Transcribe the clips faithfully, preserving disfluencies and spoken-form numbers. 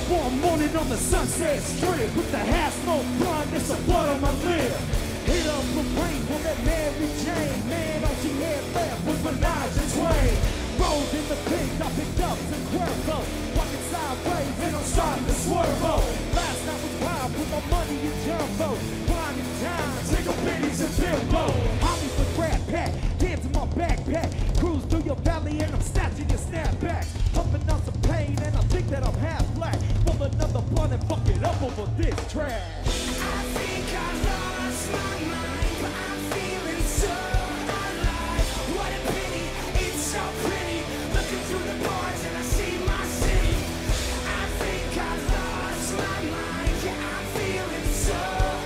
One morning on the Sunset Strip with the half smoke blonde, it's the blood on my lip. Hit up with rain for that Mary Jane. Man, all she had left was Minaj and Twain. Rolled in the pink, I picked up some Cuervo. Walking sideways and I'm starting to swerve. Last night was wild, put my money in jumbo. Grinding time, take a pennies and bimbo. Holly for grab pack, hands in my backpack. Cruise through your valley and I'm snatching your snapbacks. Pumping out some pain and I think that I'm half black. Roll another blunt and fuck it up over this trash. I think I lost my mind, but I'm feeling so alive. What a pity, it's so pretty. Looking through the bars and I see my city. I think I lost my mind, yeah, I'm feeling so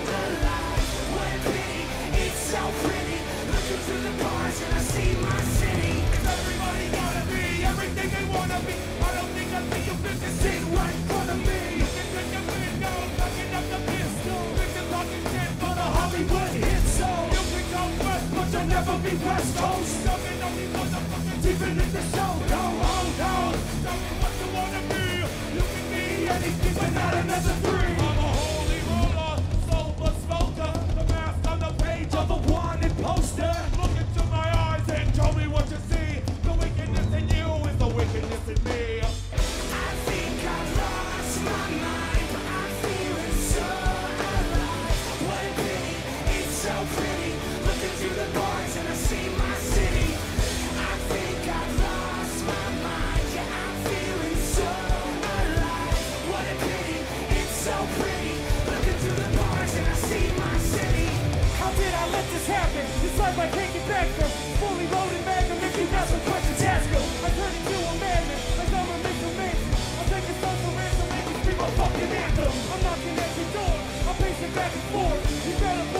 alive. What a pity, it's so pretty. Looking through the bars and I see my city. Everybody gotta be everything they wanna be. I don't think I think your business ain't right in front of me. Looking through your window, looking up the pistol. Victim talking shit for the Hollywood hit show. You can go west, but you'll never be West Coast. Stumping on these motherfuckers even in the show. Go on, go. Tell me what you wanna be. You can be anything but not another three. I'm a holy roller, sober smoker. The mask on the page of a wanted poster. Look into my eyes and tell me what you see. The wickedness in you is the wickedness in me. I think I lost my mind, but I'm feeling so alive. What a pity, it's so pretty. Looking through the bars and I see my city. I think I lost my mind, yeah, I'm feeling so alive. What a pity, it's so pretty. Looking through the bars and I see my city. How did I let this happen? This life I can't get back from. Fully loaded magnum, if you got some questions, ask them. I turn into a madman, like I'm a Mister Man. I'm taking stuff for ransom, make me scream a fucking anthem. I'm knocking at your door, I'm pacing back and forth. You better